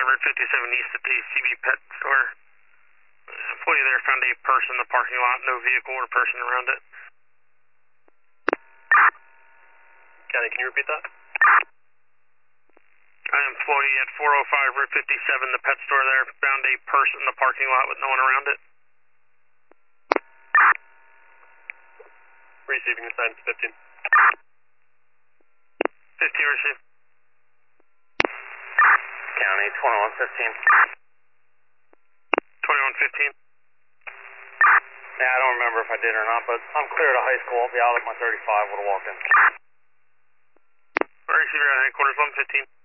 Route 57 east at the CB Pet Store. Employee there found a purse in the parking lot, no vehicle or person around it. County, can you repeat that? An employee at 405 Route 57, the pet store there, found a purse in the parking lot with no one around it. Receiving assigned 15. 15 received. County, 2115. 2115. Yeah, I don't remember if I did or not, but I'm clear to high school. I'll be out at my 35 would have walked in. Receiver at headquarters 115.